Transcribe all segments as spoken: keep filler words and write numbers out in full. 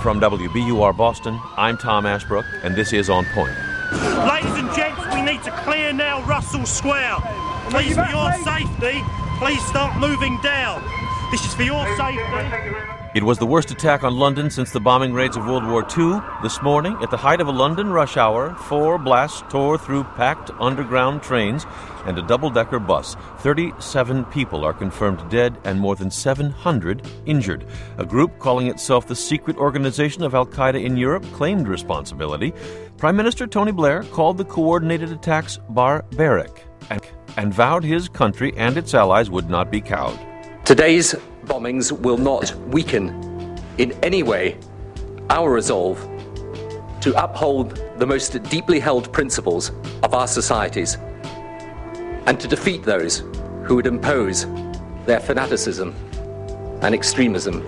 From W B U R Boston, I'm Tom Ashbrook, and this is On Point. Ladies and gents, we need to clear now Russell Square. Please, for your safety, please start moving down. This is for your safety. It was the worst attack on London since the bombing raids of World War Two. This morning, at the height of a London rush hour, four blasts tore through packed underground trains and a double-decker bus. thirty-seven people are confirmed dead and more than seven hundred injured. A group calling itself the Secret Organization of Al-Qaeda in Europe claimed responsibility. Prime Minister Tony Blair called the coordinated attacks barbaric and, and vowed his country and its allies would not be cowed. Today's bombings will not weaken in any way our resolve to uphold the most deeply held principles of our societies and to defeat those who would impose their fanaticism and extremism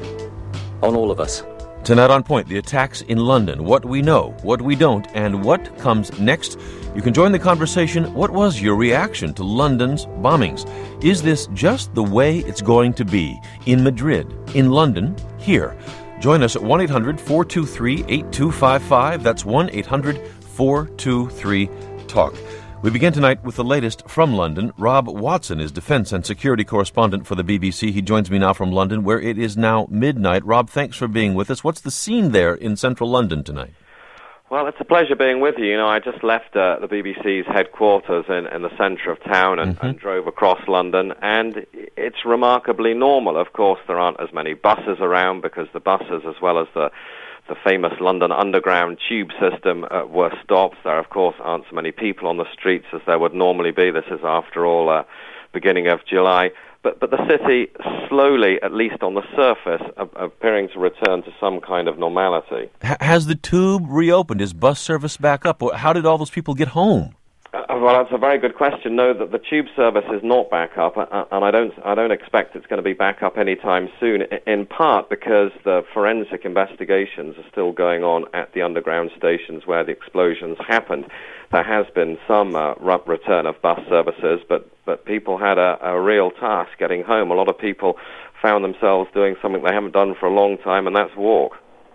on all of us. Tonight on Point, the attacks in London, what we know, what we don't, and what comes next. You can join the conversation. What was your reaction to London's bombings? Is this just the way it's going to be in Madrid, in London, here? Join us at one eight hundred four two three eight two five five. That's one eight hundred four two three talk. We begin tonight with the latest from London. Rob Watson is defense and security correspondent for the B B C. He joins me now from London, where it is now midnight. Rob, thanks for being with us. What's the scene there in central London tonight? Well, it's a pleasure being with you. You know, I just left uh, the B B C's headquarters in, in the centre of town and, mm-hmm. and drove across London, and it's remarkably normal. Of course, there aren't as many buses around because the buses, as well as the the famous London Underground tube system, uh, were stopped. There, of course, aren't so many people on the streets as there would normally be. This is, after all, uh, beginning of July. But but the city slowly, at least on the surface, a- appearing to return to some kind of normality. H- has the tube reopened? Is bus service back up? How did all those people get home? Uh, well, that's a very good question. No, that the tube service is not back up, uh, and I don't, I don't expect it's going to be back up anytime soon. In part because the forensic investigations are still going on at the underground stations where the explosions happened. There has been some uh, return of bus services, but but people had a, a real task getting home. A lot of people found themselves doing something they haven't done for a long time, and that's walk.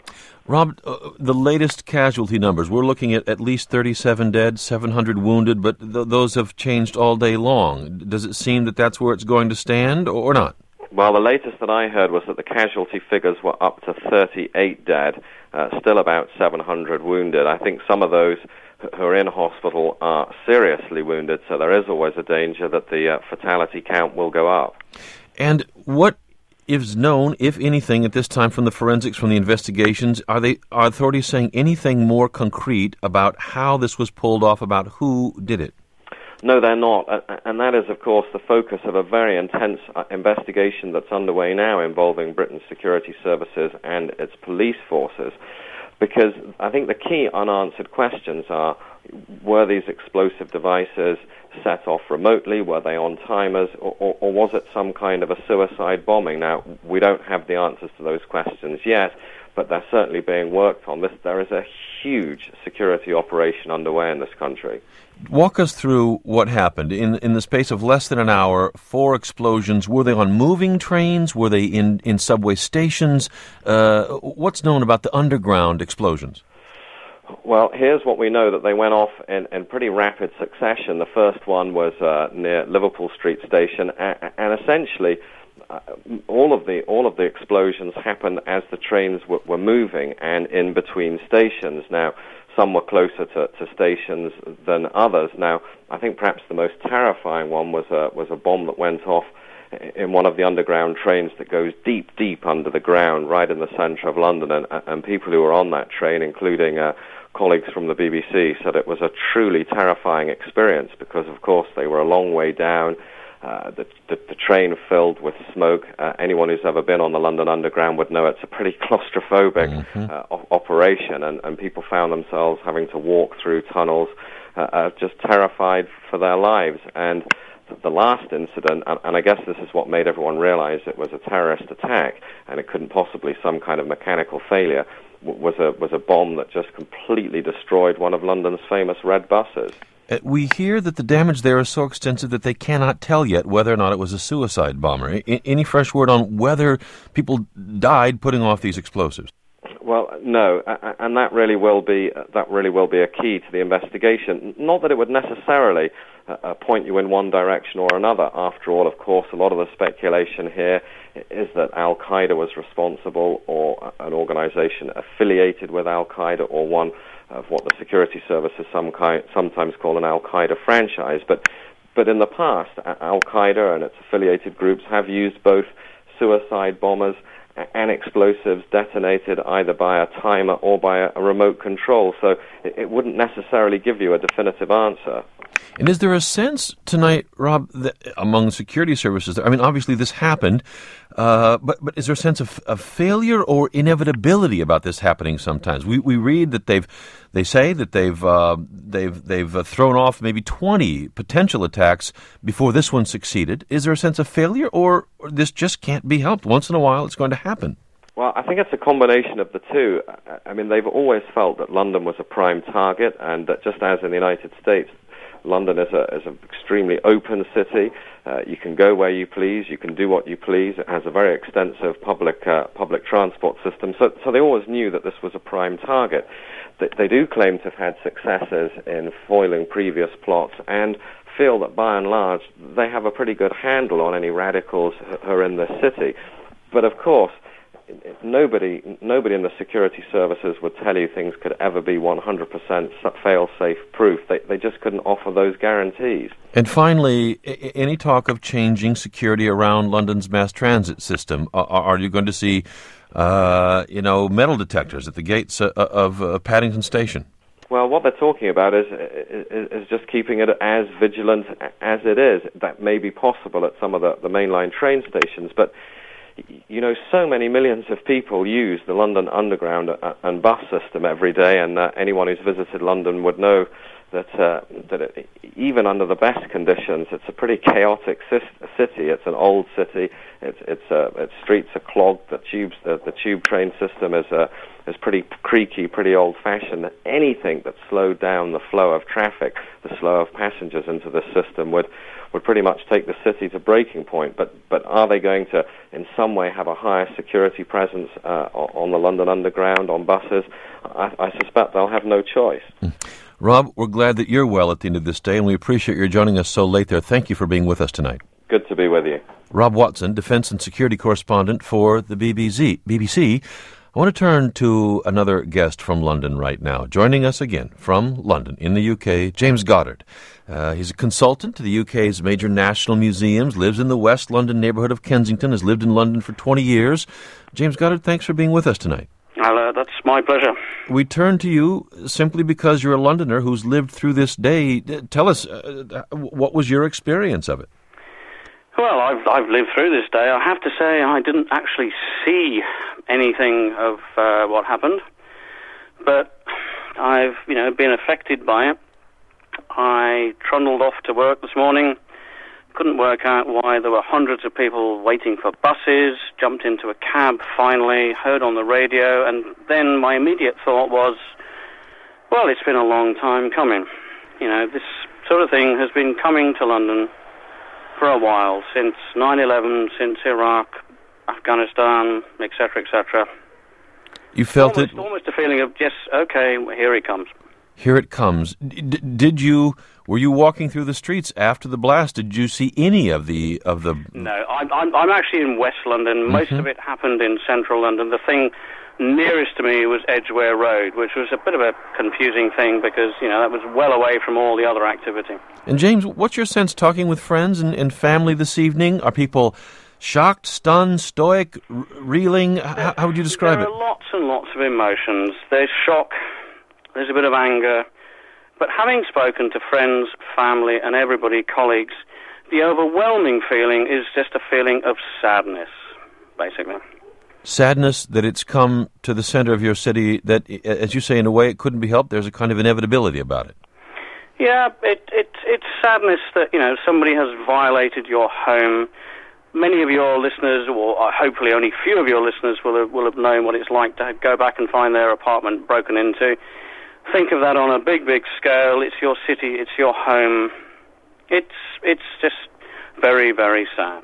Rob, uh, the latest casualty numbers, we're looking at at least thirty-seven dead, seven hundred wounded, but th- those have changed all day long. Does it seem that that's where it's going to stand, or not? Well, the latest that I heard was that the casualty figures were up to thirty-eight dead, uh, still about seven hundred wounded. I think some of those who are in hospital are seriously wounded, so there is always a danger that the uh, fatality count will go up. And what is known, if anything, at this time from the forensics, from the investigations? Are they are authorities saying anything more concrete about how this was pulled off, about who did it? No, they're not, and that is, of course, the focus of a very intense investigation that's underway now involving Britain's security services and its police forces, because I think the key unanswered questions are, were these explosive devices set off remotely? Were they on timers? Or, or, or was it some kind of a suicide bombing? Now, we don't have the answers to those questions yet, but they're certainly being worked on. This, there is a huge security operation underway in this country. Walk us through what happened. In in the space of less than an hour, four explosions. Were they on moving trains? Were they in, in subway stations? Uh, what's known about the underground explosions? Well, here's what we know, that they went off in, in pretty rapid succession. The first one was uh, near Liverpool Street Station, and, and essentially uh, all of the all of the explosions happened as the trains w- were moving and in between stations. Now, some were closer to, to stations than others. Now, I think perhaps the most terrifying one was a, was a bomb that went off in one of the underground trains that goes deep, deep under the ground, right in the centre of London, and, and people who were on that train, including uh, colleagues from the B B C, said it was a truly terrifying experience because, of course, they were a long way down. Uh, the, the, the train filled with smoke. Uh, anyone who's ever been on the London Underground would know it's a pretty claustrophobic mm-hmm. uh, o- operation, and, and people found themselves having to walk through tunnels, uh, uh, just terrified for their lives. And the last incident, and, and I guess this is what made everyone realize it was a terrorist attack, and it couldn't possibly some kind of mechanical failure, w- was a was a bomb that just completely destroyed one of London's famous red buses. Uh, we hear that the damage there is so extensive that they cannot tell yet whether or not it was a suicide bomber. I- any fresh word on whether people died putting off these explosives? Well, no, and that really will be that really will be a key to the investigation. Not that it would necessarily uh, point you in one direction or another. After all, of course, a lot of the speculation here is that Al-Qaeda was responsible, or an organization affiliated with Al-Qaeda, or one of what the security services some ki- sometimes call an Al-Qaeda franchise. But but in the past, Al-Qaeda and its affiliated groups have used both suicide bombers and explosives detonated either by a timer or by a, a remote control. So it, it wouldn't necessarily give you a definitive answer. And is there a sense tonight, Rob, that among security services, I mean, obviously this happened, uh, but but is there a sense of, of failure or inevitability about this happening sometimes? We we read that they've, they say that they've uh, they've they've uh, thrown off maybe twenty potential attacks before this one succeeded. Is there a sense of failure, or, or this just can't be helped? Once in a while, it's going to happen. Well, I think it's a combination of the two. I mean, they've always felt that London was a prime target, and that just as in the United States, London is a is an extremely open city. Uh, you can go where you please. You can do what you please. It has a very extensive public uh, public transport system. So, so they always knew that this was a prime target. They, they do claim to have had successes in foiling previous plots, and feel that by and large they have a pretty good handle on any radicals who are in the city. But of course, Nobody, nobody in the security services would tell you things could ever be one hundred percent fail-safe proof. They, they just couldn't offer those guarantees. And finally, any talk of changing security around London's mass transit system? Are, are you going to see, uh, you know, metal detectors at the gates of, of uh, Paddington Station? Well, what they're talking about is, is is just keeping it as vigilant as it is. That may be possible at some of the, the mainline train stations, but you know, so many millions of people use the London Underground and bus system every day, and uh, anyone who's visited London would know that uh, that it, even under the best conditions, it's a pretty chaotic city. It's an old city. It's it's uh, its streets are clogged. The tubes, the, the tube train system is uh, is pretty creaky, pretty old-fashioned. Anything that slowed down the flow of traffic, the flow of passengers into the system would. would pretty much take the city to breaking point. But but are they going to, in some way, have a higher security presence uh, on the London Underground, on buses? I, I suspect they'll have no choice. Mm. Rob, we're glad that you're well at the end of this day, and we appreciate your joining us so late there. Thank you for being with us tonight. Good to be with you. Rob Watson, Defense and Security Correspondent for the B B C. B B C. I want to turn to another guest from London right now. Joining us again from London in the U K, James Goddard. Uh, he's a consultant to the U K's major national museums, lives in the West London neighbourhood of Kensington, has lived in London for twenty years. James Goddard, thanks for being with us tonight. Well, uh, that's my pleasure. We turn to you simply because you're a Londoner who's lived through this day. Tell us, uh, what was your experience of it? Well, I've I've lived through this day. I have to say I didn't actually see anything of uh, what happened, but I've, you know, been affected by it. I trundled off to work this morning, couldn't work out why there were hundreds of people waiting for buses, jumped into a cab finally, heard on the radio, and then my immediate thought was, well, it's been a long time coming. You know, this sort of thing has been coming to London for a while, since nine eleven, since Iraq, Afghanistan, et cetera, et cetera. You felt almost, it? Almost a feeling of, yes, okay, here it comes. Here it comes. D- did you, were you walking through the streets after the blast? Did you see any of the... of the? No, I'm, I'm, I'm actually in West London. Mm-hmm. Most of it happened in central London. The thing nearest to me was Edgware Road, which was a bit of a confusing thing because, you know, that was well away from all the other activity. And James, what's your sense talking with friends and, and family this evening? Are people shocked, stunned, stoic, r- reeling? How, how would you describe there it? There are lots and lots of emotions. There's shock, there's a bit of anger. But having spoken to friends, family, and everybody, colleagues, the overwhelming feeling is just a feeling of sadness, basically. Sadness that it's come to the center of your city, that, as you say, in a way it couldn't be helped. There's a kind of inevitability about it. Yeah, it, it, it's sadness that, you know, somebody has violated your home. Many of your listeners, or hopefully only few of your listeners, will have, will have known what it's like to go back and find their apartment broken into. Think of that on a big, big scale. It's your city, it's your home. It's, it's just very, very sad.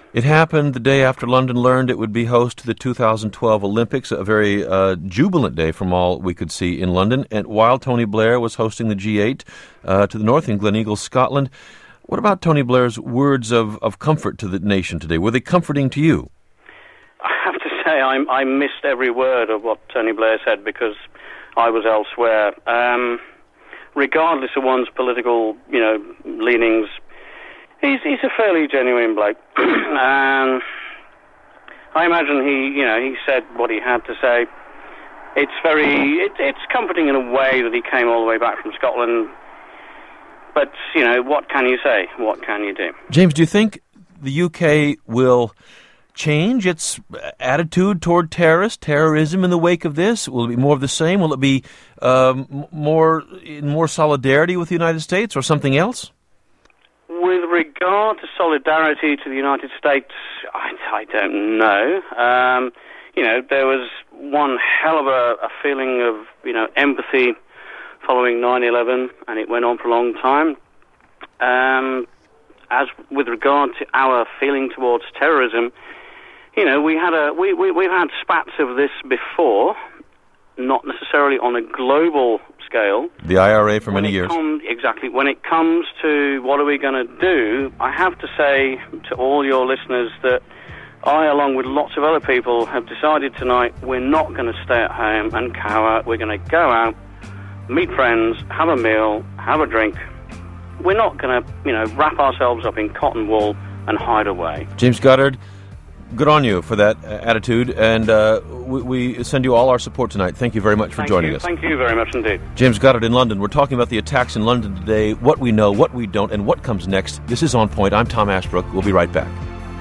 It happened the day after London learned it would be host to the two thousand twelve Olympics, a very uh, jubilant day from all we could see in London. And while Tony Blair was hosting the G eight uh, to the north in Gleneagles, Scotland, what about Tony Blair's words of, of comfort to the nation today? Were they comforting to you? I have to say I, I missed every word of what Tony Blair said because I was elsewhere. Um, regardless of one's political, you know, leanings, He's he's a fairly genuine bloke, and I imagine he you know he said what he had to say. It's very it, it's comforting in a way that he came all the way back from Scotland. But you know, what can you say? What can you do? James, do you think the U K will change its attitude toward terrorists, terrorism in the wake of this? Will it be more of the same? Will it be um, more in more solidarity with the United States, or something else? With regard to solidarity to the United States, I, I don't know. Um, you know, there was one hell of a, a feeling of, you know, empathy following nine eleven, and it went on for a long time. Um, as with regard to our feeling towards terrorism, you know, we had a we, we we've had spats of this before, not necessarily on a global scale. The I R A for many years. Com- exactly. When it comes to what are we going to do, I have to say to all your listeners that I, along with lots of other people, have decided tonight we're not going to stay at home and cower. We're going to go out, meet friends, have a meal, have a drink. We're not going to, you know, wrap ourselves up in cotton wool and hide away. James Goddard, good on you for that uh, attitude, and uh, we, we send you all our support tonight. Thank you very much for Thank joining you. us. Thank you very much indeed. James Goddard in London. We're talking about the attacks in London today, what we know, what we don't, and what comes next. This is On Point. I'm Tom Ashbrook. We'll be right back.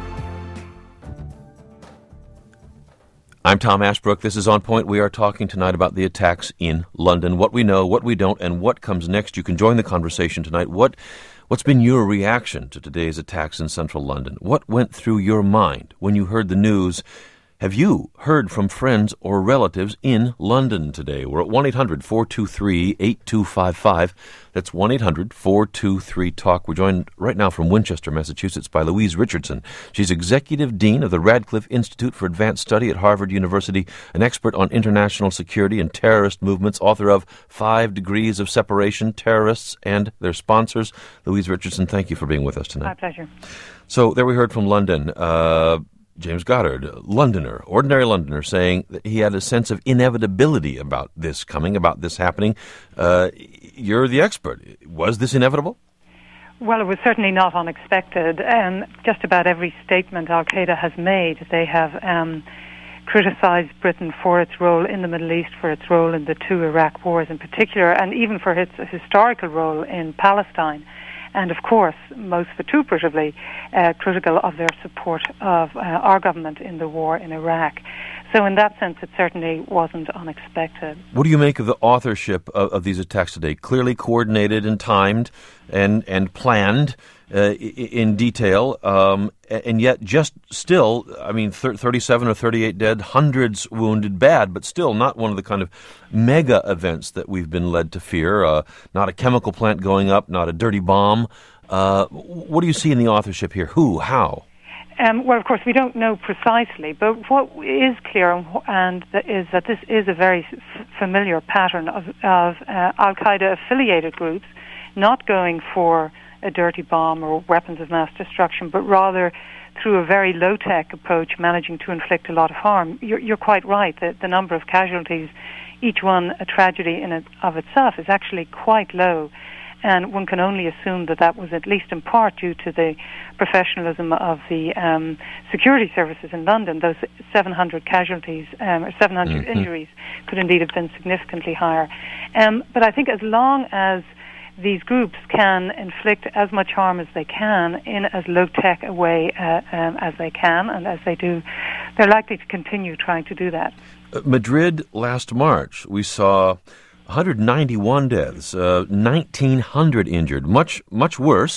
I'm Tom Ashbrook. This is On Point. We are talking tonight about the attacks in London, what we know, what we don't, and what comes next. You can join the conversation tonight. What What's been your reaction to today's attacks in central London? What went through your mind when you heard the news? Have you heard from friends or relatives in London today? We're at one eight hundred four two three eight two five five. That's one eight hundred four two three talk. We're joined right now from Winchester, Massachusetts by Louise Richardson. She's Executive Dean of the Radcliffe Institute for Advanced Study at Harvard University, an expert on international security and terrorist movements, author of Five Degrees of Separation, Terrorists and Their Sponsors. Louise Richardson, thank you for being with us tonight. My pleasure. So there we heard from London. Uh, James Goddard, Londoner, ordinary Londoner, saying that he had a sense of inevitability about this coming, about this happening. Uh, you're the expert. Was this inevitable? Well, it was certainly not unexpected. Um, just about every statement Al-Qaeda has made, they have um, criticized Britain for its role in the Middle East, for its role in the two Iraq wars in particular, and even for its historical role in Palestine. And, of course, most vituperatively uh, critical of their support of uh, our government in the war in Iraq. So in that sense, it certainly wasn't unexpected. What do you make of the authorship of, of these attacks today? Clearly coordinated and timed and, and planned uh, in detail, um, and yet just still, I mean, thirty-seven or thirty-eight dead, hundreds wounded, bad, but still not one of the kind of mega events that we've been led to fear. Uh, not a chemical plant going up, not a dirty bomb. Uh, what do you see in the authorship here? Who? How? Um, well, of course, we don't know precisely, but what is clear and is that this is a very f- familiar pattern of, of uh, Al-Qaeda-affiliated groups not going for a dirty bomb or weapons of mass destruction, but rather through a very low-tech approach managing to inflict a lot of harm. You're, you're quite right that the number of casualties, each one a tragedy in it of itself, is actually quite low. And one can only assume that that was at least in part due to the professionalism of the um, security services in London. Those seven hundred casualties, um, or seven hundred mm-hmm. injuries, could indeed have been significantly higher. Um, but I think as long as these groups can inflict as much harm as they can in as low-tech a way uh, um, as they can, and as they do, they're likely to continue trying to do that. Uh, Madrid last March, we saw one hundred ninety-one deaths, uh, nineteen hundred injured, much much worse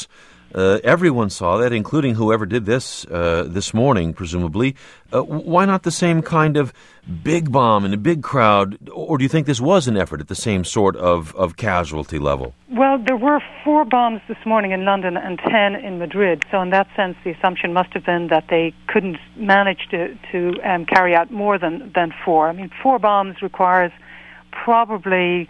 Uh, everyone saw that, including whoever did this uh, this morning, presumably. Uh, why not the same kind of big bomb in a big crowd? Or do you think this was an effort at the same sort of, of casualty level? Well, there were four bombs this morning in London and ten in Madrid. So in that sense, the assumption must have been that they couldn't manage to, to um, carry out more than, than four. I mean, four bombs requires probably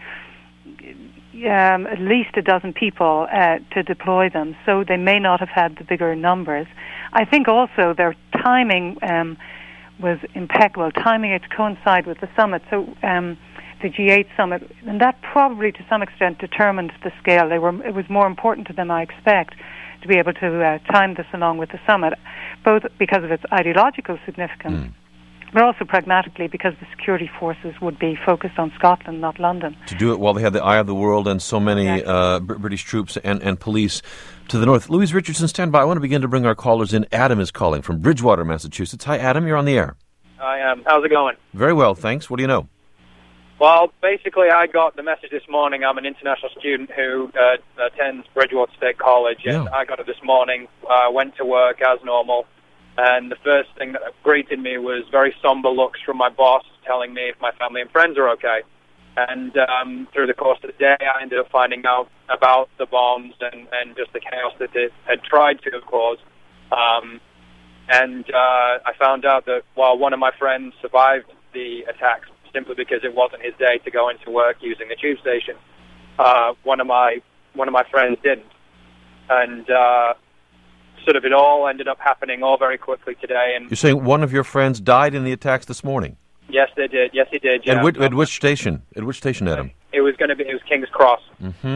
um, at least a dozen people uh, to deploy them. So they may not have had the bigger numbers. I think also their timing um, was impeccable, timing it to coincide with the summit. So um, the G eight summit, and that probably to some extent determined the scale. They were, it was more important to them, I expect, to be able to uh, time this along with the summit, both because of its ideological significance, mm. but also pragmatically because the security forces would be focused on Scotland, not London. To do it while they had the eye of the world and so many exactly. uh, Br- British troops and, and police to the north. Louise Richardson, stand by. I want to begin to bring our callers in. Adam is calling from Bridgewater, Massachusetts. Hi, Adam. You're on the air. I am. How's it going? Very well, thanks. What do you know? Well, basically, I got the message this morning. I'm an international student who uh, attends Bridgewater State College, and Yeah. I got it this morning. I uh, went to work as normal, and the first thing that greeted me was very somber looks from my boss telling me if my family and friends are okay. And um, through the course of the day, I ended up finding out about the bombs and, and just the chaos that it had tried to cause. Um, and uh, I found out that while one of my friends survived the attacks simply because it wasn't his day to go into work using the tube station, uh, one of my one of my friends didn't. And uh, sort of it all ended up happening all very quickly today. And You're saying one of your friends died in the attacks this morning? Yes, they did. Yes, he did. Yeah. At, which, at which station? At which station, Adam? It was going to be. It was King's Cross. Mm-hmm.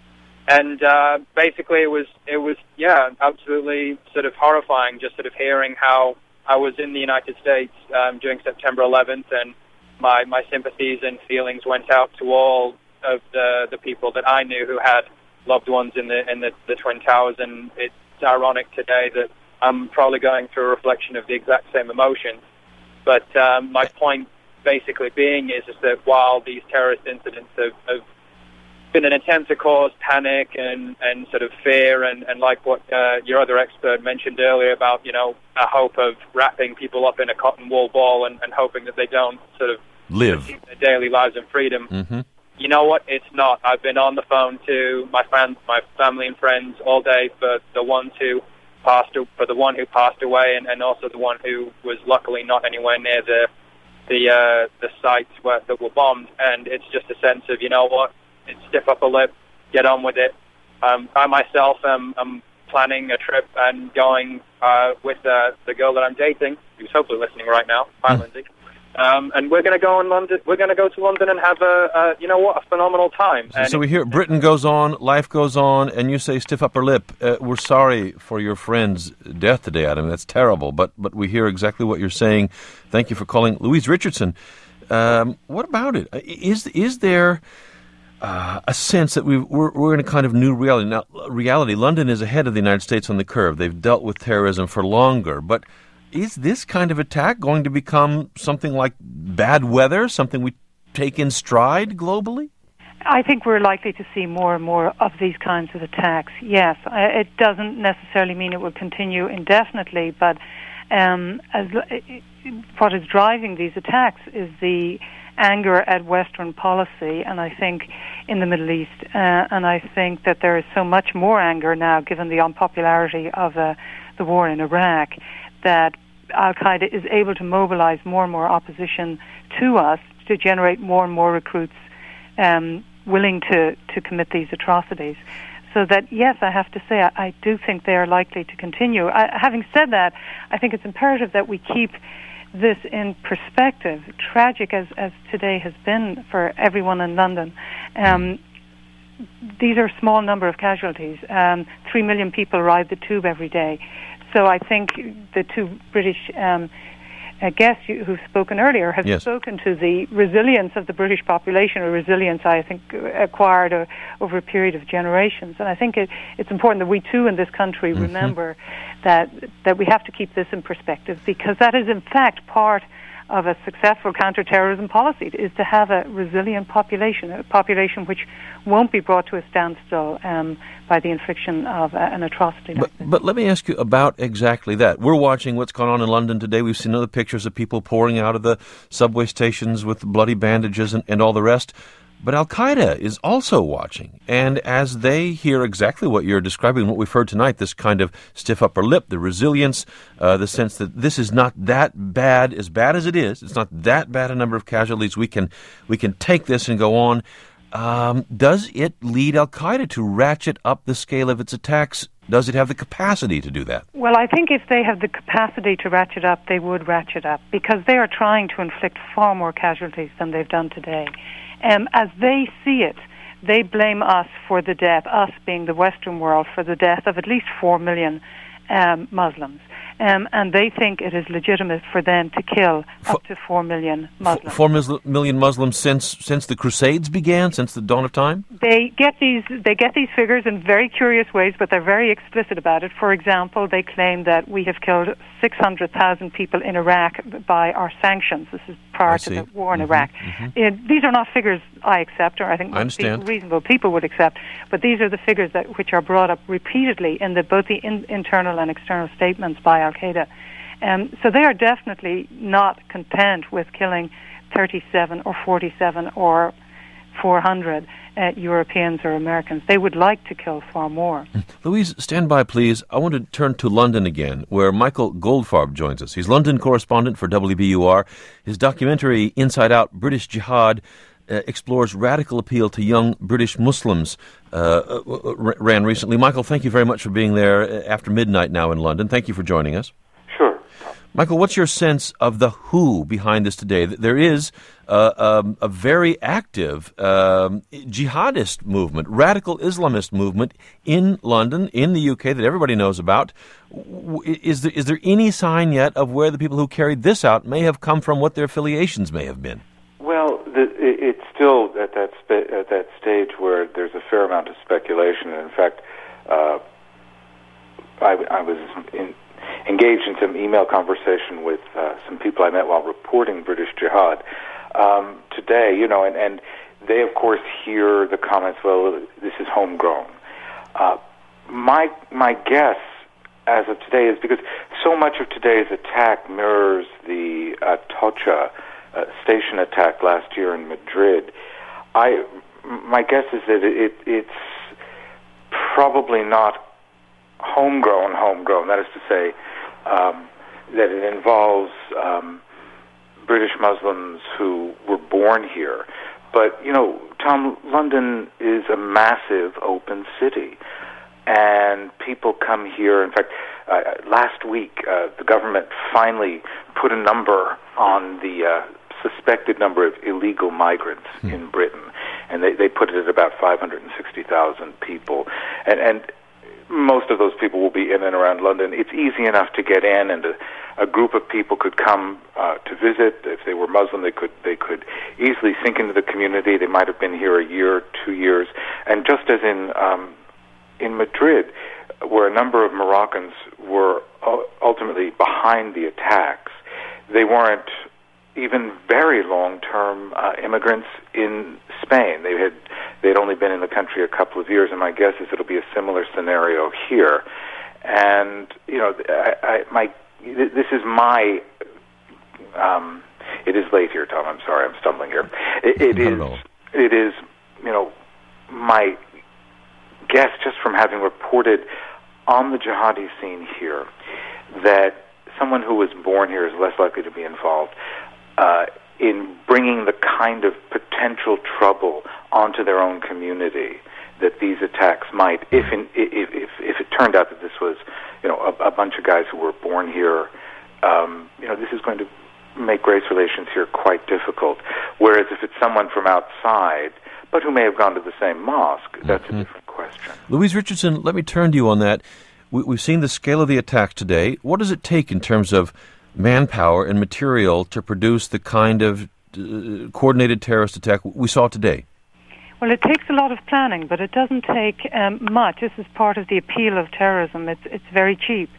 And uh, basically, it was. It was. Yeah, absolutely sort of horrifying. Just sort of hearing how I was in the United States um, during September eleventh, and my my sympathies and feelings went out to all of the the people that I knew who had loved ones in the in the, the Twin Towers. And it's ironic today that I'm probably going through a reflection of the exact same emotions. But um, my point basically being is, is that while these terrorist incidents have, have been an attempt to cause panic and, and sort of fear, and, and like what uh, your other expert mentioned earlier about, you know, a hope of wrapping people up in a cotton wool ball and, and hoping that they don't sort of live keep their daily lives in freedom. Mm-hmm. You know what? It's not. I've been on the phone to my fam- my family and friends all day for the ones who passed, for the one who passed away, and, and also the one who was luckily not anywhere near the the uh, the sites where, that were bombed. And it's just a sense of, you know what? It's stiff upper lip, get on with it. Um, I myself am, am planning a trip and going uh, with uh, the girl that I'm dating, who's hopefully listening right now. Hi, Mm. Lindsay. Um, and we're going to go in London. We're going to go to London and have a, a, you know what, a phenomenal time. So, And so we hear Britain goes on, life goes on, and you say stiff upper lip. Uh, we're sorry for your friend's death today, Adam. That's terrible, but but we hear exactly what you're saying. Thank you for calling. Louise Richardson, um, what about it? Is, is there uh, a sense that we've, we're, we're in a kind of new reality? Now, reality, London is ahead of the United States on the curve. They've dealt with terrorism for longer, but is this kind of attack going to become something like bad weather, something we take in stride globally? I think we're likely to see more and more of these kinds of attacks, yes. Uh, it doesn't necessarily mean it will continue indefinitely, but um, as, what is driving these attacks is the anger at Western policy, and I think in the Middle East, uh, and I think that there is so much more anger now, given the unpopularity of uh, the war in Iraq, that Al-Qaeda is able to mobilize more and more opposition to us to generate more and more recruits um, willing to, to commit these atrocities. So that, yes, I have to say, I, I do think they are likely to continue. I, having said that, I think it's imperative that we keep this in perspective. Tragic as, as today has been for everyone in London, um, these are a small number of casualties. Um, three million people ride the tube every day. So I think the two British um, uh, guests who've spoken earlier have Yes. spoken to the resilience of the British population, or resilience, I think, acquired uh, over a period of generations. And I think it, it's important that we too in this country Mm-hmm. remember that that we have to keep this in perspective, because that is in fact part of a successful counterterrorism policy is to have a resilient population, a population which won't be brought to a standstill um, by the infliction of uh, an atrocity like but, this. But let me ask you about exactly that. We're watching what's going on in London today. We've seen other pictures of people pouring out of the subway stations with bloody bandages and, and all the rest. But Al-Qaeda is also watching, and as they hear exactly what you're describing, what we've heard tonight, this kind of stiff upper lip, the resilience, uh, the sense that this is not that bad, as bad as it is, it's not that bad a number of casualties, we can we can take this and go on. Um, does it lead Al-Qaeda to ratchet up the scale of its attacks? Does it have the capacity to do that? Well, I think if they have the capacity to ratchet up, they would ratchet up, because they are trying to inflict far more casualties than they've done today. Um, as they see it, they blame us for the death, us being the Western world, for the death of at least four million um, Muslims. Um, and they think it is legitimate for them to kill up to four million Muslims. Four mis- million Muslims since since the Crusades began, since the dawn of time? They get these they get these figures in very curious ways, but they're very explicit about it. For example, they claim that we have killed six hundred thousand people in Iraq by our sanctions. This is prior to the war in mm-hmm, Iraq. Mm-hmm. It, these are not figures I accept, or I think I most people, understand. reasonable people would accept, but these are the figures that which are brought up repeatedly in the, both the in, internal and external statements by Al-Qaeda. Um, so they are definitely not content with killing thirty-seven or forty-seven or four hundred uh, Europeans or Americans. They would like to kill far more. Louise, stand by, please. I want to turn to London again, where Michael Goldfarb joins us. He's London correspondent for W B U R. His documentary, Inside Out, British Jihad, uh, explores radical appeal to young British Muslims, uh, uh, ran recently. Michael, thank you very much for being there after midnight now in London. Thank you for joining us. Sure. Michael, what's your sense of the who behind this today? There is uh, um, a very active um, jihadist movement, radical Islamist movement in London, in the U K, that everybody knows about. Is there, is there any sign yet of where the people who carried this out may have come from, what their affiliations may have been? Well, the, it's still at that spa- at that stage where there's a fair amount of speculation. And in fact, uh, I, I was in, engaged in some email conversation with uh, some people I met while reporting British Jihad um, today. You know, and, and they of course hear the comments, "Well, this is homegrown." Uh, my my guess as of today is because so much of today's attack mirrors the Atocha Uh, station attack last year in Madrid. I, my guess is that it, it's probably not homegrown, homegrown. That is to say, um, that it involves um, British Muslims who were born here. But, you know, Tom, London is a massive open city, and people come here. In fact, uh, last week, uh, the government finally put a number on the uh, suspected number of illegal migrants hmm. in Britain, and they, they put it at about five hundred sixty thousand people. And, and most of those people will be in and around London. It's easy enough to get in, and a, a group of people could come uh, to visit. If they were Muslim, they could they could easily sink into the community. They might have been here a year, two years. And just as in um, in Madrid, where a number of Moroccans were ultimately behind the attacks, they weren't even very long-term uh, immigrants in Spain. They had they'd only been in the country a couple of years, and my guess is it'll be a similar scenario here. And you know, I, I, my this is my. Um, it is late here, Tom. I'm sorry, I'm stumbling here. It, it is. It is. You know, my guess, just from having reported on the jihadi scene here, that someone who was born here is less likely to be involved Uh, in bringing the kind of potential trouble onto their own community that these attacks might, if in, if, if if it turned out that this was, you know, a, a bunch of guys who were born here, um, you know, this is going to make race relations here quite difficult. Whereas if it's someone from outside, but who may have gone to the same mosque, that's mm-hmm. a different question. Louise Richardson, let me turn to you on that. We, we've seen the scale of the attacks today. What does it take in terms of manpower and material to produce the kind of uh, coordinated terrorist attack we saw today? Well, it takes a lot of planning, but it doesn't take um, much. This is part of the appeal of terrorism. It's it's very cheap.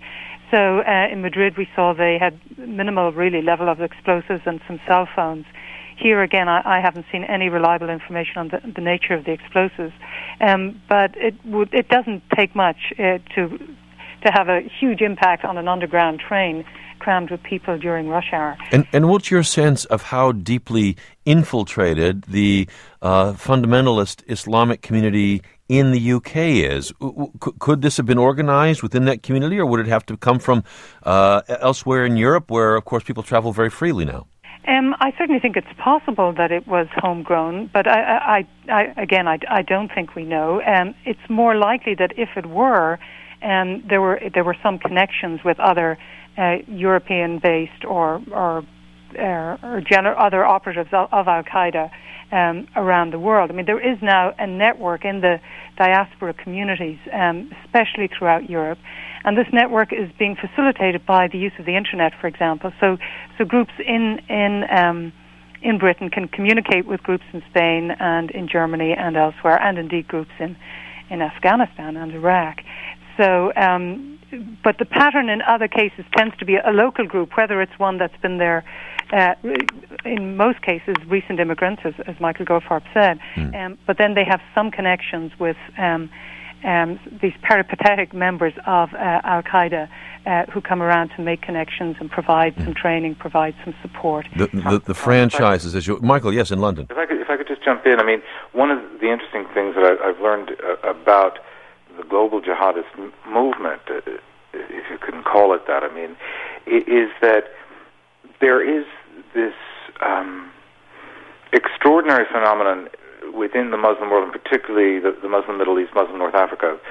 So uh, in Madrid, we saw they had minimal, really, level of explosives and some cell phones. Here again, I, I haven't seen any reliable information on the, the nature of the explosives, um, but it would it doesn't take much uh, to to have a huge impact on an underground train crammed with people during rush hour. And and what's your sense of how deeply infiltrated the uh, fundamentalist Islamic community in the U K is? Could this have been organized within that community, or would it have to come from uh, elsewhere in Europe, where, of course, people travel very freely now? Um, I certainly think it's possible that it was homegrown, but I, I, I, again, I, I don't think we know. Um, it's more likely that if it were, um, there were there were some connections with other uh, European-based or or, uh, or gener- other operatives of, of Al Qaeda um, around the world. I mean, there is now a network in the diaspora communities, um, especially throughout Europe. And this network is being facilitated by the use of the internet, for example. So, so groups in in um, in Britain can communicate with groups in Spain and in Germany and elsewhere, and indeed groups in, in Afghanistan and Iraq. So, um, but the pattern in other cases tends to be a local group, whether it's one that's been there. Uh, in most cases, recent immigrants, as, as Michael Goldfarb said, mm. um, but then they have some connections with. Um, Um, these peripatetic members of uh, Al Qaeda uh, who come around to make connections and provide mm. some training, provide some support. The, the, the franchises, as you, Michael, yes, in London. If I could, if I could just jump in, I mean, one of the interesting things that I, I've learned uh, about the global jihadist m- movement, uh, if you can call it that, I mean, is that there is this um, extraordinary phenomenon within the Muslim world, and particularly the, the Muslim Middle East, Muslim North Africa,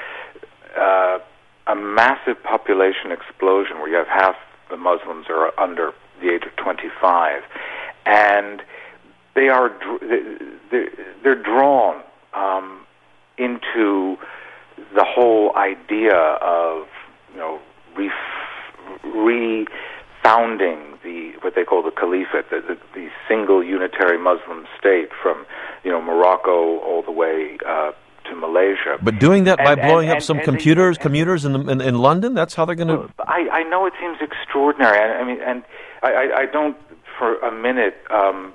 uh, a massive population explosion where you have half the Muslims are under the age of twenty-five, and they are they're, they're drawn um, into the whole idea of you know ref- refounding the what they call the caliphate, the, the, the single unitary Muslim state from you know Morocco all the way uh, to Malaysia. But doing that by and, blowing and, up and, some and computers, they, commuters in, the, in in London, that's how they're going to. I, I know it seems extraordinary. I, I mean, and I, I, I don't for a minute. Um,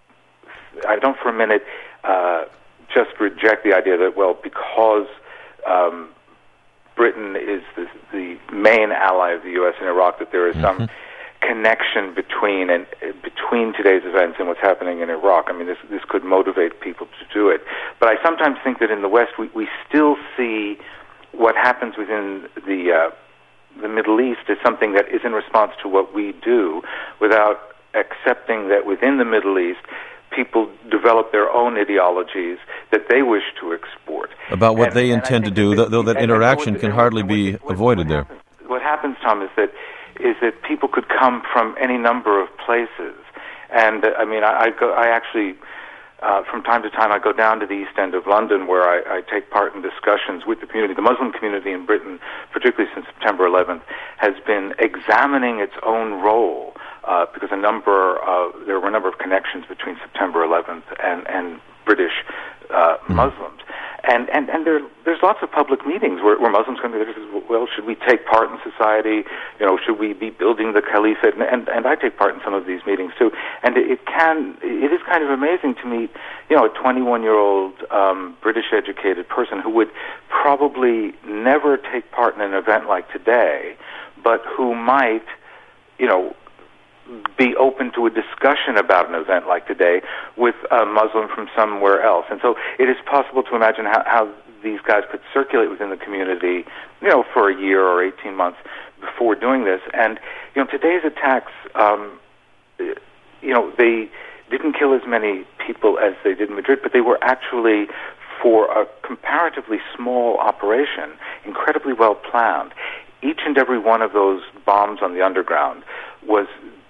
I don't for a minute uh, just reject the idea that well because. Um, Britain is the, the main ally of the U S in Iraq, that there is mm-hmm. some connection between and uh, between today's events and what's happening in Iraq. I mean, this this could motivate people to do it. But I sometimes think that in the West, we, we still see what happens within the uh, the Middle East as something that is in response to what we do, without accepting that within the Middle East, people develop their own ideologies that they wish to export. About what and, they and intend to do, that, though that interaction can hardly be what, avoided what there. Happens, what happens, Tom, is that is that people could come from any number of places. And, uh, I mean, I, I, go, I actually, uh, from time to time, I go down to the East End of London where I, I take part in discussions with the community. The Muslim community in Britain, particularly since September eleventh, has been examining its own role uh, because a number of, there were a number of connections between September eleventh and, and British uh, mm. Muslims. And and and there there's lots of public meetings where, where Muslims come together and say, well, should we take part in society? You know, should we be building the caliphate? And and, and I take part in some of these meetings too. And it, it can it is kind of amazing to meet, you know, a twenty-one-year-old um, British-educated person who would probably never take part in an event like today, but who might, you know, be open to a discussion about an event like today with a Muslim from somewhere else. And so it is possible to imagine how, how these guys could circulate within the community, you know, for a year or eighteen months before doing this. And, you know, today's attacks, um, you know, they didn't kill as many people as they did in Madrid, but they were actually, for a comparatively small operation, incredibly well planned. Each and every one of those bombs on the underground was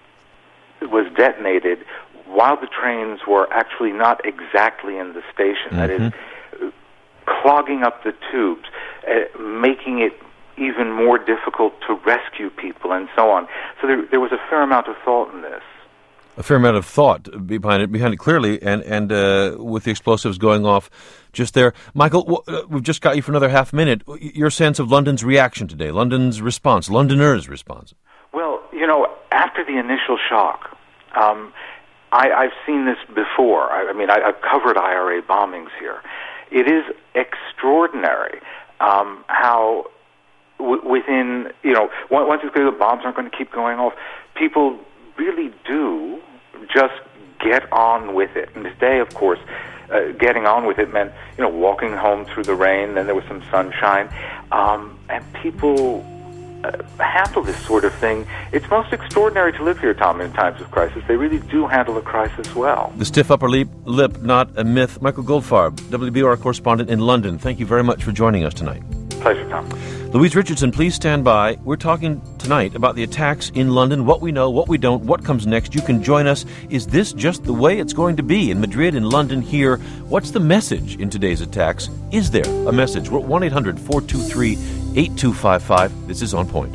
was detonated while the trains were actually not exactly in the station. Mm-hmm. That is, clogging up the tubes, uh, making it even more difficult to rescue people, and so on. So there, there was a fair amount of thought in this. A fair amount of thought behind it, behind it clearly, and and uh, with the explosives going off just there. Michael, w- we've just got you for another half minute. Your sense of London's reaction today, London's response, Londoners' response. Well, you know, after the initial shock, um, I, I've seen this before. I, I mean, I, I've covered I R A bombings here. It is extraordinary um, how w- within, you know, once it's clear the bombs aren't going to keep going off, people really do just get on with it. And today, of course, uh, getting on with it meant, you know, walking home through the rain, then there was some sunshine, um, and people uh, handle this sort of thing. It's most extraordinary to live here, Tom, in times of crisis. They really do handle a crisis well. The stiff upper lip, lip not a myth. Michael Goldfarb, W B O R correspondent in London, thank you very much for joining us tonight. Pleasure, Tom. Louise Richardson, please stand by. We're talking tonight about the attacks in London, what we know, what we don't, what comes next. You can join us. Is this just the way it's going to be in Madrid, in London, here? What's the message in today's attacks? Is there a message? We're at one eight hundred four two three eight two five five. This is On Point.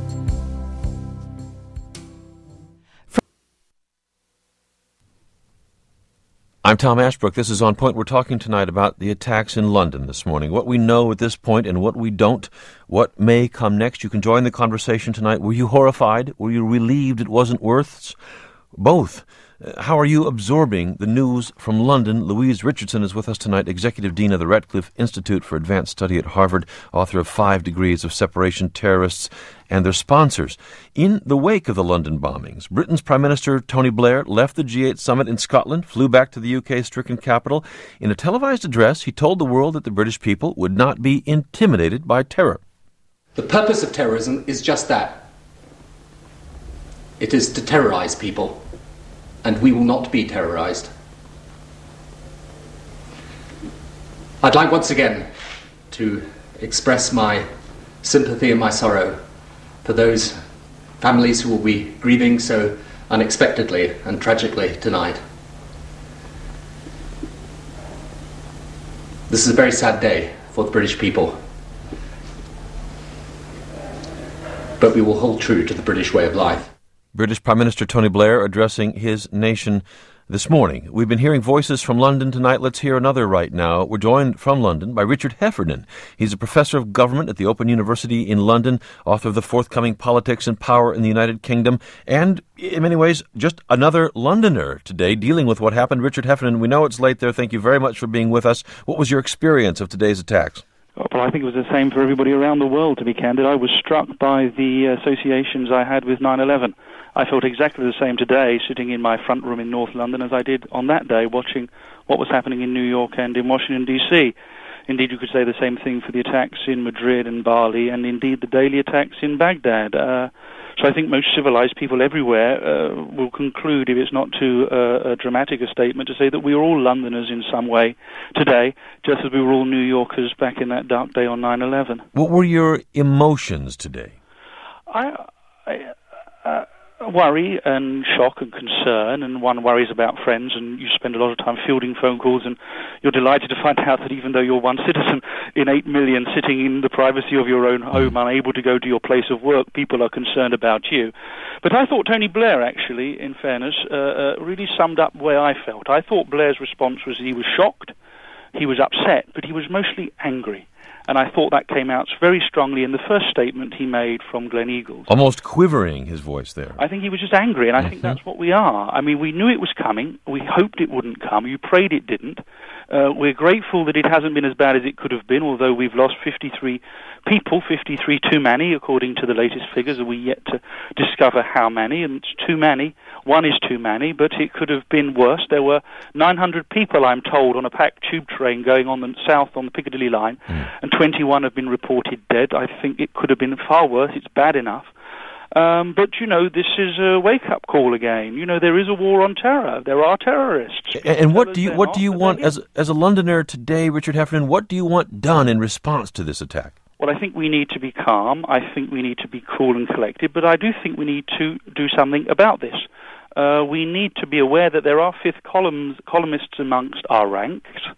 I'm Tom Ashbrook. This is On Point. We're talking tonight about the attacks in London this morning, what we know at this point and what we don't, what may come next. You can join the conversation tonight. Were you horrified? Were you relieved it wasn't worth? Both. Uh, how are you absorbing the news from London? Louise Richardson is with us tonight, Executive Dean of the Radcliffe Institute for Advanced Study at Harvard, author of Five Degrees of Separation, Terrorists and Their Sponsors. In the wake of the London bombings, Britain's Prime Minister Tony Blair left the G eight summit in Scotland, flew back to the U K's stricken capital. In a televised address, he told the world that the British people would not be intimidated by terror. The purpose of terrorism is just that. It is to terrorize people, and we will not be terrorized. I'd like once again to express my sympathy and my sorrow for those families who will be grieving so unexpectedly and tragically tonight. This is a very sad day for the British people, but we will hold true to the British way of life. British Prime Minister Tony Blair addressing his nation this morning. We've been hearing voices from London tonight. Let's hear another right now. We're joined from London by Richard Heffernan. He's a professor of government at the Open University in London, author of the forthcoming Politics and Power in the United Kingdom, and in many ways, just another Londoner today dealing with what happened. Richard Heffernan, we know it's late there. Thank you very much for being with us. What was your experience of today's attacks? Well, I think it was the same for everybody around the world, to be candid. I was struck by the associations I had with nine eleven. I felt exactly the same today, sitting in my front room in North London, as I did on that day, watching what was happening in New York and in Washington, D C Indeed, you could say the same thing for the attacks in Madrid and Bali, and indeed the daily attacks in Baghdad. Uh, so I think most civilized people everywhere uh, will conclude, if it's not too uh, a dramatic a statement, to say that we are all Londoners in some way today, just as we were all New Yorkers back in that dark day on nine eleven. What were your emotions today? I... I uh, worry and shock and concern, and one worries about friends, and you spend a lot of time fielding phone calls, and you're delighted to find out that even though you're one citizen in eight million sitting in the privacy of your own home, unable to go to your place of work, people are concerned about you. But I thought Tony Blair, actually, in fairness, uh, uh, really summed up the way I felt. I thought Blair's response was he was shocked, he was upset, but he was mostly angry. And I thought that came out very strongly in the first statement he made from Gleneagles. Almost quivering, his voice there. I think he was just angry, and I mm-hmm. think that's what we are. I mean, we knew it was coming. We hoped it wouldn't come. You prayed it didn't. Uh, we're grateful that it hasn't been as bad as it could have been, although we've lost fifty-three people, fifty-three too many, according to the latest figures, and we're yet to discover how many, and it's too many. One is too many, but it could have been worse. There were nine hundred people, I'm told, on a packed tube train going on the south on the Piccadilly line, mm. and twenty-one have been reported dead. I think it could have been far worse. It's bad enough. Um, but, you know, this is a wake-up call again. You know, there is a war on terror. There are terrorists. And, and what do you what do you want, as, as a Londoner today, Richard Heffernan, what do you want done in response to this attack? Well, I think we need to be calm. I think we need to be cool and collected. But I do think we need to do something about this. Uh, we need to be aware that there are fifth columns, columnists amongst our ranks,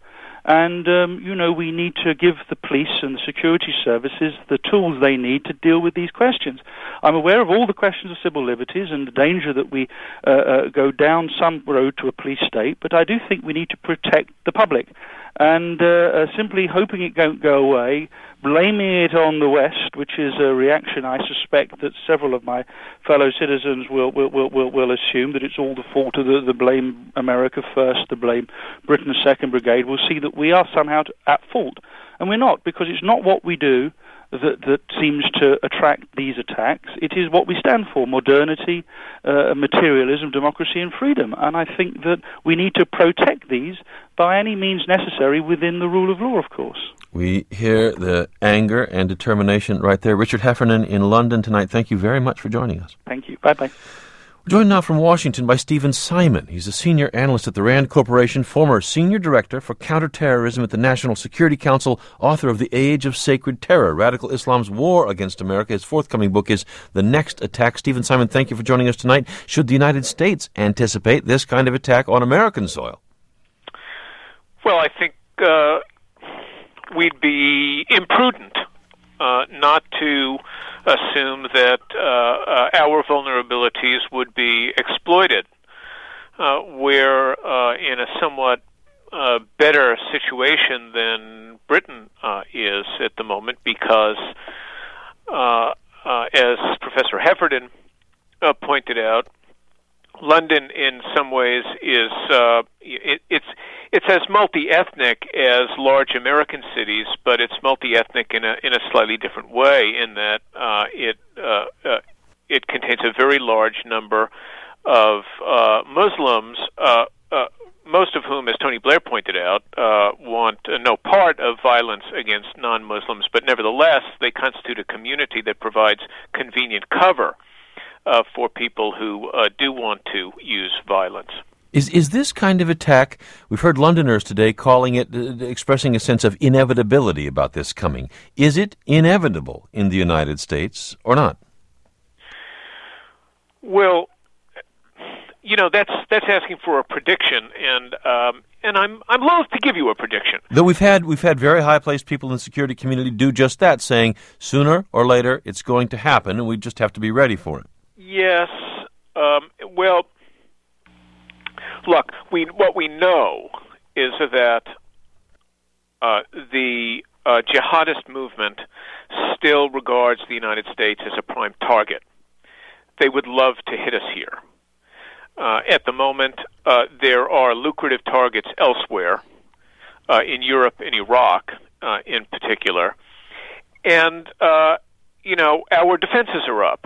And, um, you know, we need to give the police and the security services the tools they need to deal with these questions. I'm aware of all the questions of civil liberties and the danger that we uh, uh, go down some road to a police state, but I do think we need to protect the public. And uh, uh, simply hoping it won't go away, blaming it on the West, which is a reaction I suspect that several of my fellow citizens will will will, will, will assume, that it's all the fault of the, the blame America first, the blame Britain second brigade, will see that we are somehow at fault. And we're not, because it's not what we do that that seems to attract these attacks. It is what we stand for: modernity, uh, materialism, democracy, and freedom. And I think that we need to protect these by any means necessary within the rule of law, of course. We hear the anger and determination right there. Richard Heffernan in London tonight, thank you very much for joining us. Thank you. Bye-bye. We're joined now from Washington by Stephen Simon. He's a senior analyst at the RAND Corporation, former senior director for counterterrorism at the National Security Council, author of The Age of Sacred Terror, Radical Islam's War Against America. His forthcoming book is The Next Attack. Stephen Simon, thank you for joining us tonight. Should the United States anticipate this kind of attack on American soil? Well, I think uh, we'd be imprudent uh, not to assume that uh, uh, our vulnerabilities would be exploited. Uh, we're uh, in a somewhat uh, better situation than Britain uh, is at the moment because, uh, uh, as Professor Heffernan uh, pointed out, London, in some ways, is uh, it, it's it's as multi-ethnic as large American cities, but it's multi-ethnic in a in a slightly different way. In that uh, it uh, uh, it contains a very large number of uh, Muslims, uh, uh, most of whom, as Tony Blair pointed out, uh, want uh, no part of violence against non-Muslims, but nevertheless they constitute a community that provides convenient cover Uh, for people who uh, do want to use violence. Is is this kind of attack, we've heard Londoners today calling it, uh, expressing a sense of inevitability about this coming. Is it inevitable in the United States or not? Well, you know, that's that's asking for a prediction, and um, and I'm I'm loath to give you a prediction. Though we've had we've had very high-placed people in the security community do just that, saying sooner or later it's going to happen, and we just have to be ready for it. Yes. Um, well, look, we what we know is that uh, the uh, jihadist movement still regards the United States as a prime target. They would love to hit us here. Uh, at the moment, uh, there are lucrative targets elsewhere, uh, in Europe and Iraq uh, in particular. And, uh, you know, our defenses are up.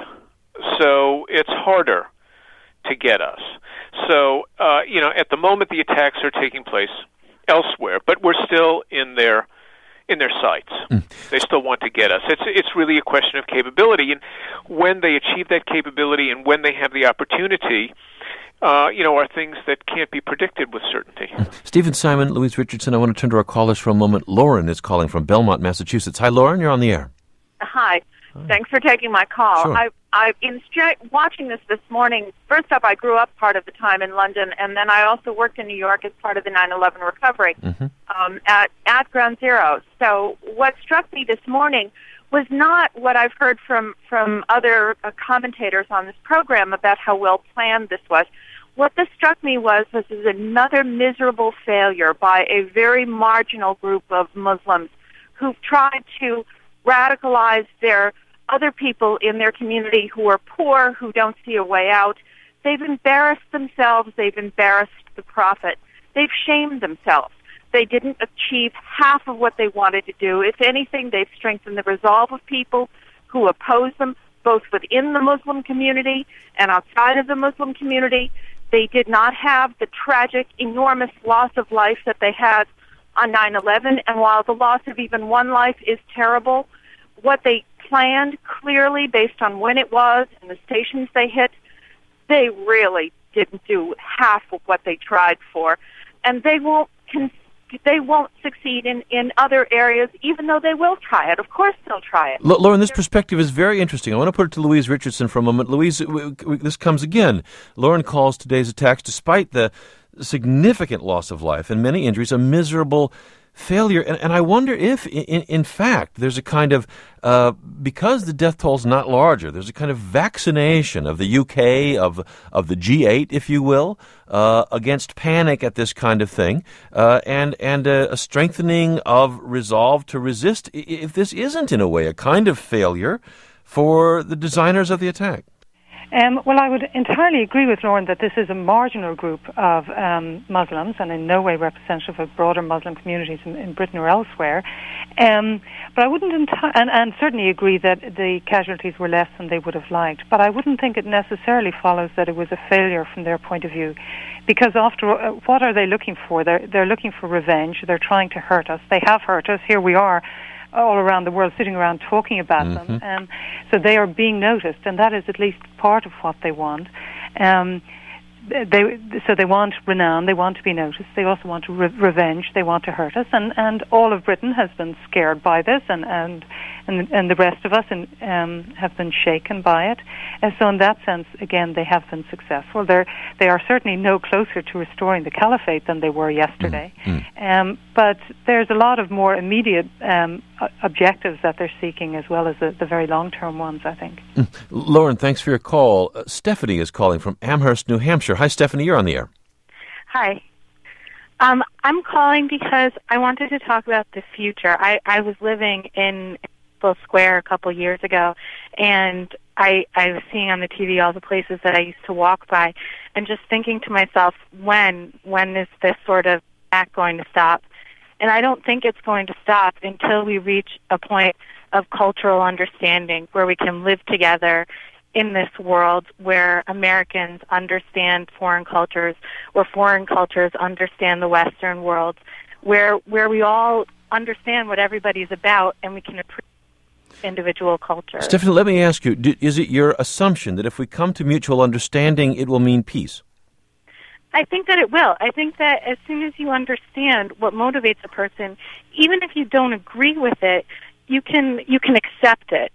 So it's harder to get us. So, uh, you know, at the moment the attacks are taking place elsewhere, but we're still in their in their sights. Mm. They still want to get us. It's it's really a question of capability, and when they achieve that capability and when they have the opportunity, uh, you know, are things that can't be predicted with certainty. Mm. Stephen Simon, Louise Richardson, I want to turn to our callers for a moment. Lauren is calling from Belmont, Massachusetts. Hi, Lauren, you're on the air. Hi. Hi. Thanks for taking my call. Sure. I, I, in stra- watching this this morning, first up, I grew up part of the time in London, and then I also worked in New York as part of the nine eleven recovery mm-hmm. um, at, at Ground Zero. So what struck me this morning was not what I've heard from, from other uh, commentators on this program about how well planned this was. What this struck me was this is another miserable failure by a very marginal group of Muslims who've tried to radicalize their other people in their community who are poor, who don't see a way out. They've embarrassed themselves. They've embarrassed the Prophet. They've shamed themselves. They didn't achieve half of what they wanted to do. If anything, they've strengthened the resolve of people who oppose them, both within the Muslim community and outside of the Muslim community. They did not have the tragic, enormous loss of life that they had on nine eleven, and while the loss of even one life is terrible, what they planned clearly based on when it was and the stations they hit, they really didn't do half of what they tried for, and they won't con- they won't succeed in, in other areas, even though they will try it. Of course they'll try it. L- Lauren, this perspective is very interesting. I want to put it to Louise Richardson for a moment. Louise, w- w- this comes again. Lauren calls today's attacks, despite the significant loss of life and many injuries, a miserable failure. And, and I wonder if, in, in fact, there's a kind of, uh, because the death toll's not larger, there's a kind of vaccination of the U K, of of the G eight, if you will, uh, against panic at this kind of thing, uh, and, and a, a strengthening of resolve to resist, if this isn't, in a way, a kind of failure for the designers of the attack. Um, well, I would entirely agree with Lauren that this is a marginal group of um, Muslims and in no way representative of broader Muslim communities in, in Britain or elsewhere. Um, but I wouldn't, enti- and, and certainly agree that the casualties were less than they would have liked. But I wouldn't think it necessarily follows that it was a failure from their point of view. Because after all, what are they looking for? They're, they're looking for revenge. They're trying to hurt us. They have hurt us. Here we are, all around the world, sitting around talking about mm-hmm. them. Um, so they are being noticed, and that is at least part of what they want. Um, they so they want renown, they want to be noticed, they also want re- revenge, they want to hurt us, and, and all of Britain has been scared by this, and and and, and the rest of us in, um, have been shaken by it. And so in that sense, again, they have been successful. They're they are certainly no closer to restoring the caliphate than they were yesterday. Mm-hmm. Um, but there's a lot of more immediate um, objectives that they're seeking, as well as the, the very long-term ones, I think. Mm. Lauren, thanks for your call. Uh, Stephanie is calling from Amherst, New Hampshire. Hi, Stephanie, you're on the air. Hi. Um, I'm calling because I wanted to talk about the future. I, I was living in Full Square a couple years ago, and I, I was seeing on the T V all the places that I used to walk by, and just thinking to myself, when, when is this sort of act going to stop? And I don't think it's going to stop until we reach a point of cultural understanding where we can live together in this world, where Americans understand foreign cultures, where foreign cultures understand the Western world, where where we all understand what everybody's about and we can appreciate individual culture. Stephanie, let me ask you, do, is it your assumption that if we come to mutual understanding, it will mean peace? I think that it will. I think that as soon as you understand what motivates a person, even if you don't agree with it, you can you can accept it.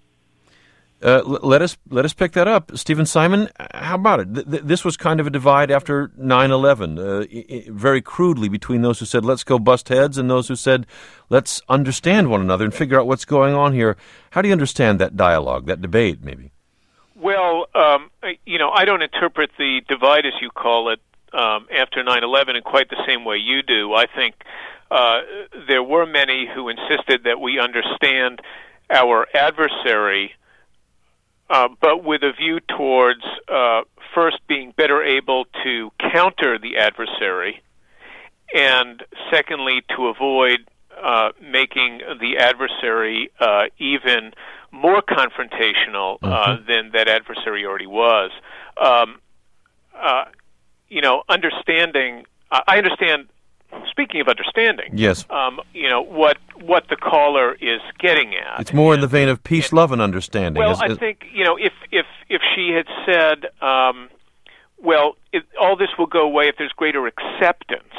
Uh, l- let us let us pick that up. Stephen Simon, how about it? Th- th- this was kind of a divide after nine eleven, uh, I- I- very crudely, between those who said, let's go bust heads, and those who said, let's understand one another and figure out what's going on here. How do you understand that dialogue, that debate, maybe? Well, um, you know, I don't interpret the divide, as you call it, um, after nine eleven in quite the same way you do. I think uh, there were many who insisted that we understand our adversary, Uh, but with a view towards uh, first being better able to counter the adversary, and secondly to avoid uh, making the adversary uh, even more confrontational uh, mm-hmm. than that adversary already was. Um, uh, you know, understanding. Uh, I understand. Speaking of understanding, yes, um, you know what what the caller is getting at. It's more and, in the vein of peace, and, love, and understanding. Well, is, I is, think you know if if if she had said, um, "Well, it, all this will go away if there's greater acceptance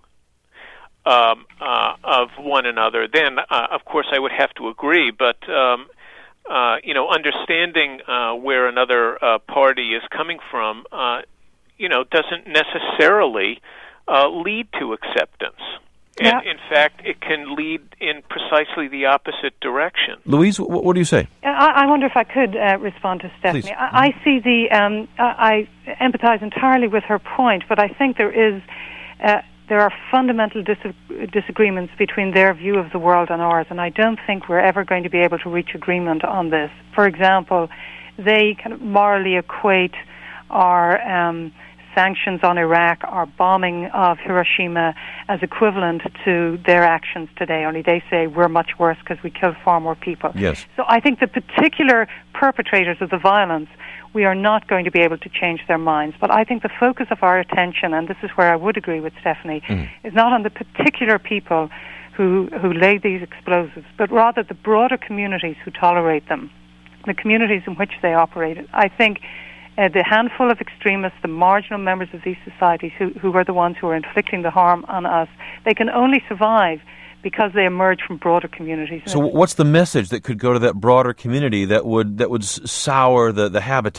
um, uh, of one another," then uh, of course I would have to agree. But um, uh, you know, understanding uh, where another uh, party is coming from, uh, you know, doesn't necessarily Uh, lead to acceptance. And yeah. in fact, it can lead in precisely the opposite direction. Louise, what, what do you say? I, I wonder if I could uh, respond to Stephanie. I, I see the, um, I, I empathize entirely with her point, but I think there is, uh, there are fundamental dis- disagreements between their view of the world and ours, and I don't think we're ever going to be able to reach agreement on this. For example, they kind of morally equate our um, sanctions on Iraq, our bombing of Hiroshima, as equivalent to their actions today, only they say we're much worse because we killed far more people. Yes. So I think the particular perpetrators of the violence, we are not going to be able to change their minds. But I think the focus of our attention, and this is where I would agree with Stephanie, mm. is not on the particular people who, who laid these explosives, but rather the broader communities who tolerate them, the communities in which they operate. I think Uh, the handful of extremists, the marginal members of these societies who, who are the ones who are inflicting the harm on us, they can only survive because they emerge from broader communities. So what's the message that could go to that broader community that would that would sour the, the habitat?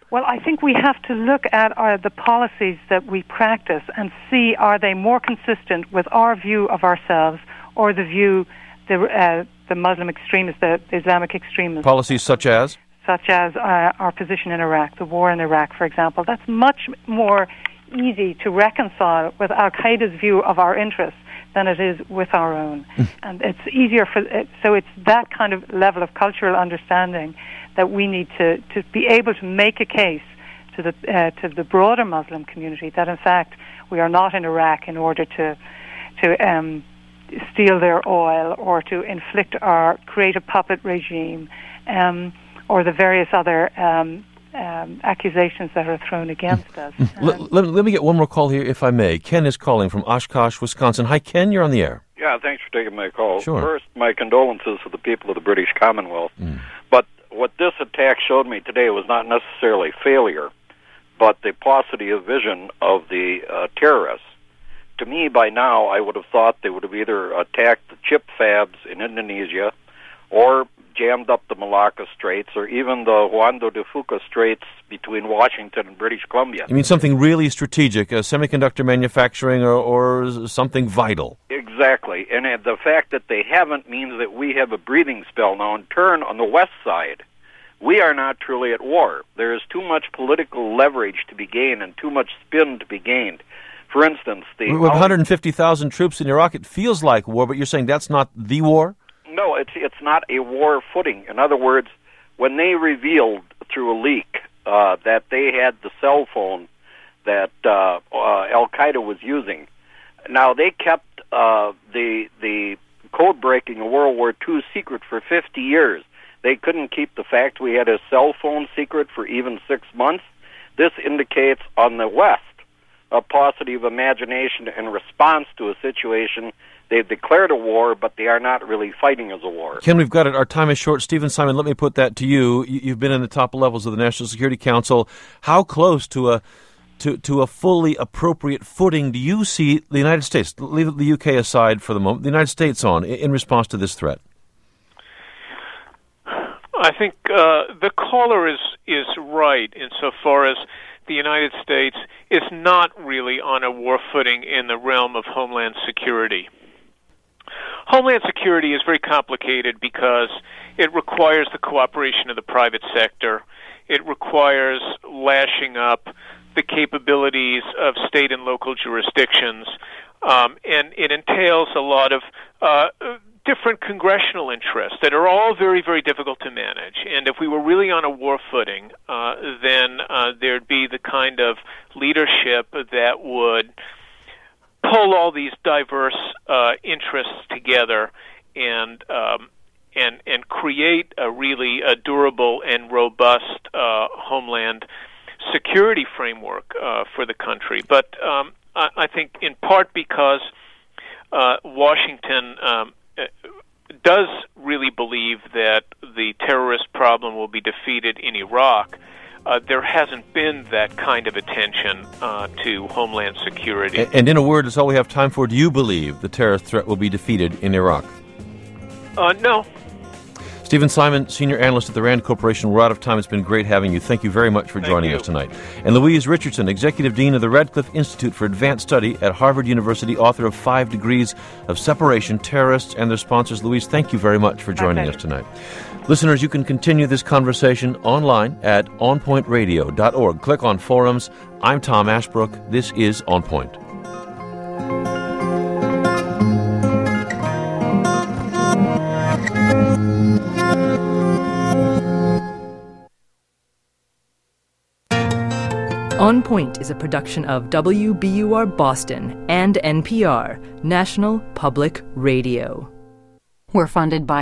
Well, I think we have to look at our, the policies that we practice and see, are they more consistent with our view of ourselves or the view, the, uh, the Muslim extremists, the Islamic extremists. Policies such as? Such as uh, our position in Iraq, the war in Iraq, for example. That's much more easy to reconcile with Al-Qaeda's view of our interests than it is with our own. And it's easier for, it, so it's that kind of level of cultural understanding that we need to, to be able to make a case to the uh, to the broader Muslim community that in fact we are not in Iraq in order to to um, steal their oil or to inflict our create a puppet regime um, or the various other um, um, accusations that are thrown against us. Um, let, let, let me get one more call here, if I may. Ken is calling from Oshkosh, Wisconsin. Hi, Ken. You're on the air. Yeah, thanks for taking my call. Sure. First, my condolences to the people of the British Commonwealth. Mm. But what this attack showed me today was not necessarily failure, but the paucity of vision of the uh, terrorists. To me, by now, I would have thought they would have either attacked the chip fabs in Indonesia or jammed up the Malacca Straits or even the Juan de Fuca Straits between Washington and British Columbia. You mean something really strategic, uh, semiconductor manufacturing or, or something vital? Exactly. And uh, the fact that they haven't means that we have a breathing spell now. In turn, on the west side, we are not truly at war. There is too much political leverage to be gained and too much spin to be gained. For instance, the... With one hundred fifty thousand troops in Iraq, it feels like war, but you're saying that's not the war? No, it's it's not a war footing. In other words, when they revealed through a leak uh, that they had the cell phone that uh, uh, Al-Qaeda was using, now they kept uh, the the code breaking of World War Two secret for fifty years. They couldn't keep the fact we had a cell phone secret for even six months. This indicates on the West a paucity of imagination in response to a situation. They've declared a war, but they are not really fighting as a war. Ken, we've got it. Our time is short. Stephen Simon, let me put that to you. You've been in the top levels of the National Security Council. How close to a to to a fully appropriate footing do you see the United States, leave the U K aside for the moment, the United States on in response to this threat? I think uh, the caller is is right insofar as the United States is not really on a war footing in the realm of Homeland Security. Homeland Security is very complicated because it requires the cooperation of the private sector. It requires lashing up the capabilities of state and local jurisdictions, um, and it entails a lot of uh, different congressional interests that are all very, very difficult to manage. And if we were really on a war footing, uh, then uh, there'd be the kind of leadership that would pull all these diverse uh, interests together and um, and and create a really a durable and robust uh, homeland security framework uh, for the country. But um, I, I think in part because uh, Washington um, does really believe that the terrorist problem will be defeated in Iraq, uh, there hasn't been that kind of attention uh, to Homeland Security. And, and in a word, that's all we have time for. Do you believe the terrorist threat will be defeated in Iraq? Uh, no. Stephen Simon, Senior Analyst at the RAND Corporation. We're out of time. It's been great having you. Thank you very much for Thank joining you. us tonight. And Louise Richardson, Executive Dean of the Radcliffe Institute for Advanced Study at Harvard University, author of Five Degrees of Separation, Terrorists and Their Sponsors. Louise, thank you very much for joining okay. us tonight. Listeners, you can continue this conversation online at on point radio dot org. Click on Forums. I'm Tom Ashbrook. This is On Point. On Point is a production of W B U R Boston and N P R, National Public Radio. We're funded by